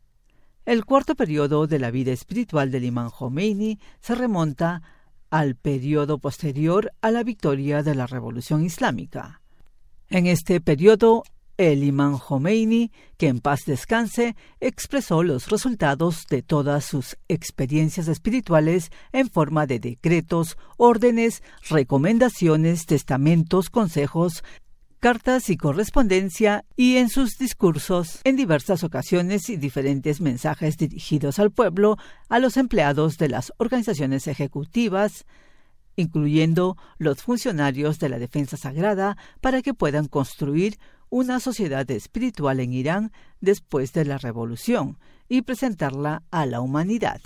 S5: El cuarto periodo de la vida espiritual del imán Jomeini se remonta al periodo posterior a la victoria de la Revolución Islámica. En este periodo, el imán Jomeini, que en paz descanse, expresó los resultados de todas sus experiencias espirituales en forma de decretos, órdenes, recomendaciones, testamentos, consejos, cartas y correspondencia, y en sus discursos en diversas ocasiones y diferentes mensajes dirigidos al pueblo, a los empleados de las organizaciones ejecutivas, incluyendo los funcionarios de la defensa sagrada, para que puedan construir una sociedad espiritual en Irán después de la revolución y presentarla a la humanidad.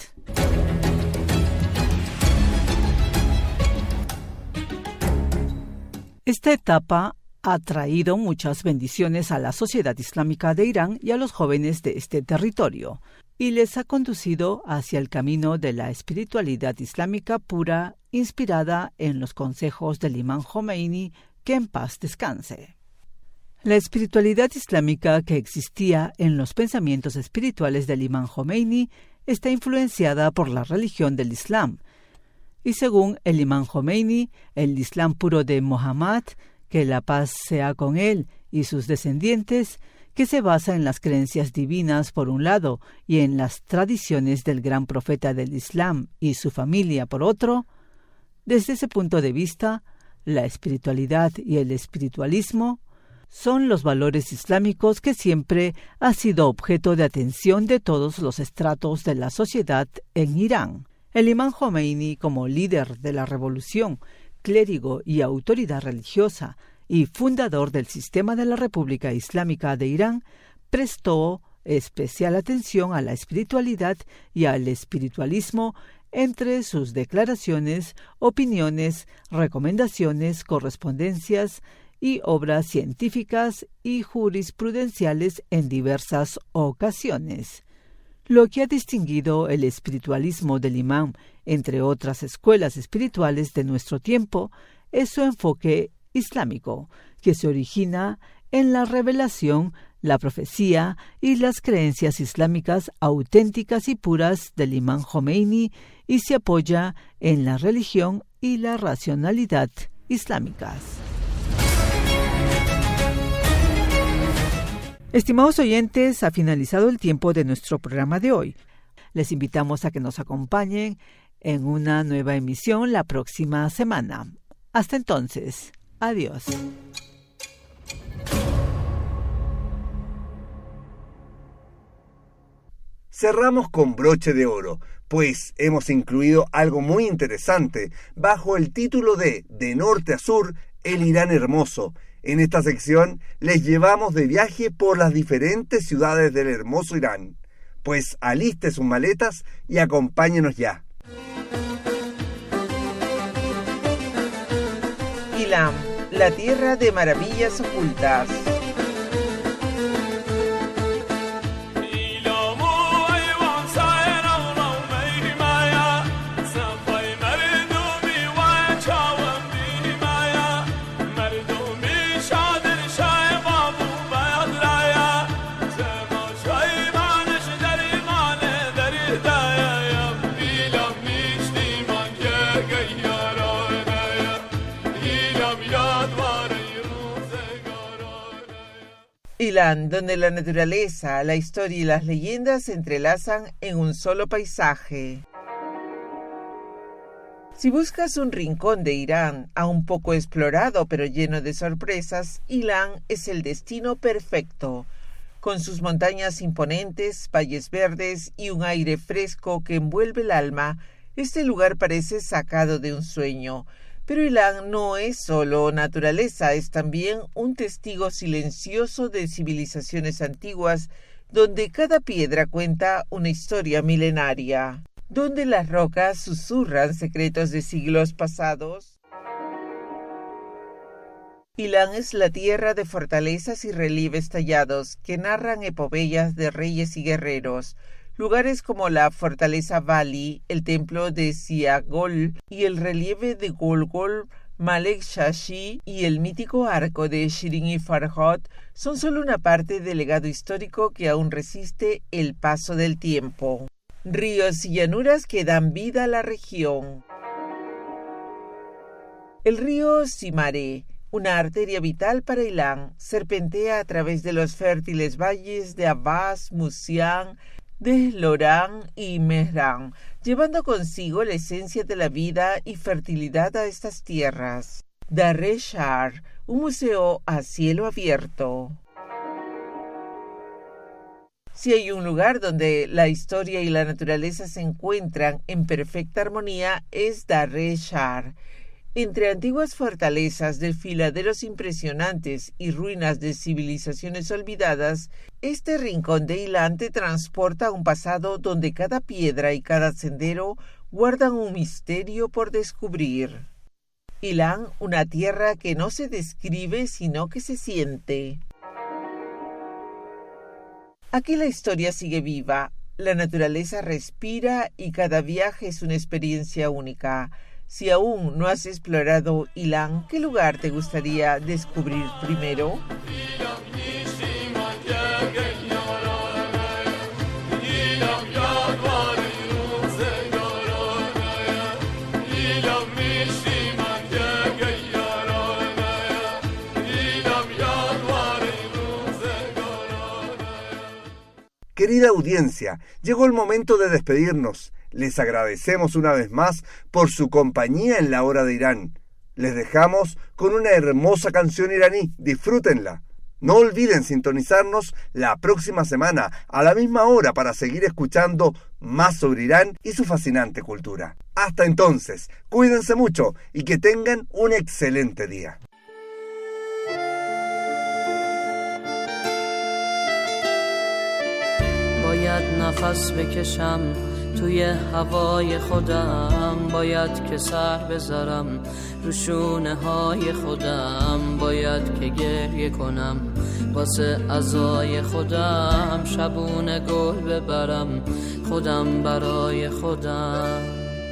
S5: Esta etapa ha traído muchas bendiciones a la sociedad islámica de Irán y a los jóvenes de este territorio, y les ha conducido hacia el camino de la espiritualidad islámica pura, inspirada en los consejos del imán Jomeini, que en paz descanse. La espiritualidad islámica que existía en los pensamientos espirituales del imán Jomeini está influenciada por la religión del Islam, y según el imán Jomeini, el Islam puro de Mohammed, que la paz sea con él y sus descendientes, que se basa en las creencias divinas por un lado y en las tradiciones del gran profeta del Islam y su familia por otro, Desde ese punto de vista, la espiritualidad y el espiritualismo son los valores islámicos que siempre ha sido objeto de atención de todos los estratos de la sociedad en Irán. El imán Jomeini, como líder de la revolución, clérigo y autoridad religiosa y fundador del sistema de la República Islámica de Irán, prestó especial atención a la espiritualidad y al espiritualismo entre sus declaraciones, opiniones, recomendaciones, correspondencias y obras científicas y jurisprudenciales en diversas ocasiones. Lo que ha distinguido el espiritualismo del imán entre otras escuelas espirituales de nuestro tiempo es su enfoque islámico, que se origina en la revelación, la profecía y las creencias islámicas auténticas y puras del imán Jomeini y se apoya en la religión y la racionalidad islámicas. Estimados oyentes, ha finalizado el tiempo de nuestro programa de hoy. Les invitamos a que nos acompañen en una nueva emisión la próxima semana. Hasta entonces, adiós.
S2: Cerramos con broche de oro, pues hemos incluido algo muy interesante bajo el título de De Norte a Sur, el Irán Hermoso. En esta sección les llevamos de viaje por las diferentes ciudades del hermoso Irán. Pues aliste sus maletas y acompáñenos ya.
S6: Ilam, la tierra de maravillas ocultas. Ilan, donde la naturaleza, la historia y las leyendas se entrelazan en un solo paisaje. Si buscas un rincón de Irán, aún poco explorado pero lleno de sorpresas, Ilan es el destino perfecto. Con sus montañas imponentes, valles verdes y un aire fresco que envuelve el alma, este lugar parece sacado de un sueño. Pero Ilan no es solo naturaleza, es también un testigo silencioso de civilizaciones antiguas, donde cada piedra cuenta una historia milenaria, donde las rocas susurran secretos de siglos pasados. Ilan es la tierra de fortalezas y relieves tallados que narran epopeyas de reyes y guerreros. Lugares como la fortaleza Bali, el templo de Siagol y el relieve de Golgol, Malek Shashi y el mítico arco de Shirin-e Farhad son solo una parte del legado histórico que aún resiste el paso del tiempo. Ríos y llanuras que dan vida a la región. El río Simare, una arteria vital para Ilan, serpentea a través de los fértiles valles de Abbas, Musian, de Lorán y Mehran, llevando consigo la esencia de la vida y fertilidad a estas tierras. Darre Shar, un museo a cielo abierto. Si hay un lugar donde la historia y la naturaleza se encuentran en perfecta armonía, es Darre Shar. Entre antiguas fortalezas, desfiladeros impresionantes y ruinas de civilizaciones olvidadas, este rincón de Ilan te transporta a un pasado donde cada piedra y cada sendero guardan un misterio por descubrir. Ilan, una tierra que no se describe sino que se siente. Aquí la historia sigue viva, la naturaleza respira y cada viaje es una experiencia única. Si aún no has explorado Ilan, ¿qué lugar te gustaría descubrir primero?
S2: Querida audiencia, llegó el momento de despedirnos. Les agradecemos una vez más por su compañía en la hora de Irán. Les dejamos con una hermosa canción iraní. Disfrútenla. No olviden sintonizarnos la próxima semana a la misma hora para seguir escuchando más sobre Irán y su fascinante cultura. Hasta entonces, cuídense mucho y que tengan un excelente día.
S8: باید نفس بکشم توی هوای خودم، باید که سر بذارم رو شونه های خودم، باید که گریه کنم واسه عزای خودم، شبونه گل ببرم خودم برای خودم.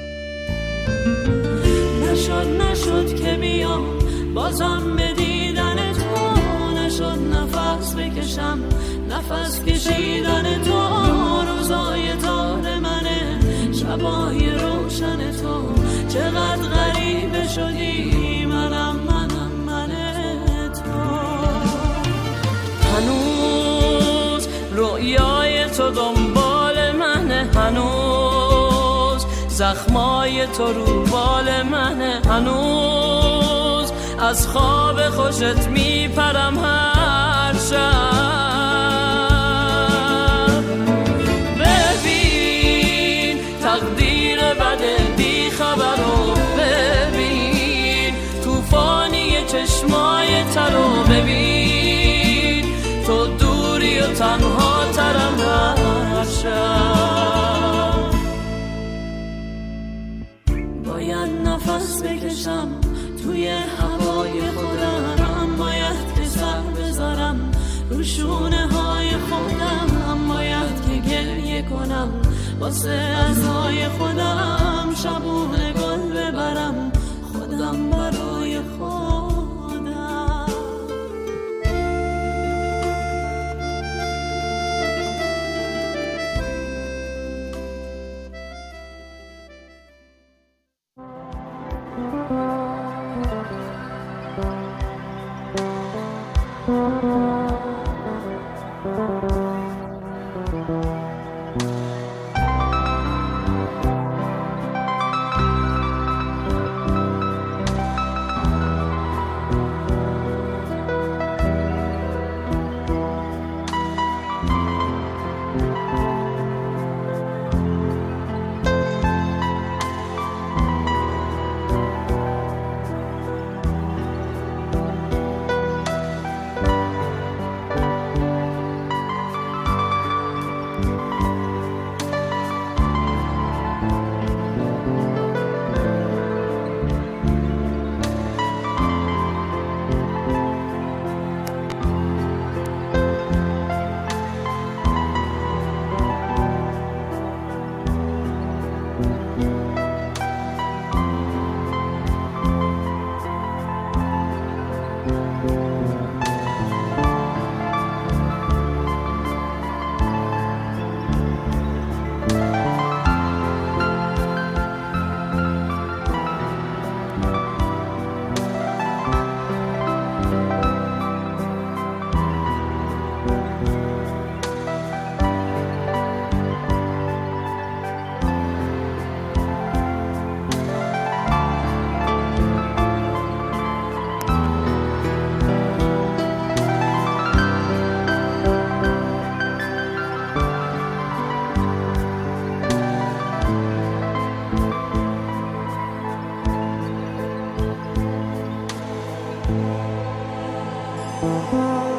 S8: نشد نشد که بیام بازم به دیدن تو، نشد نفس بکشم نفس کشیدن تو، روزای تار منه شبای روشن تو، چقدر غریبه شدی منم منم من تو. هنوز رویای تو دنبال منه، هنوز زخمای تو رو بال منه، هنوز از خواب خوشت میپرم هر شب. ببین تقدیر بده بی خبرو، ببین توفانی چشمای ترو، ببین تو دوری و تنها ترم هر شب. باید نفس بکشم توی هوای خودم، باید که سر بذارم رو شونه های خودم، باید که گریه کنم واسه عزای خودم، شبونه گل ببرم خودم برای خودم.
S9: Thank you.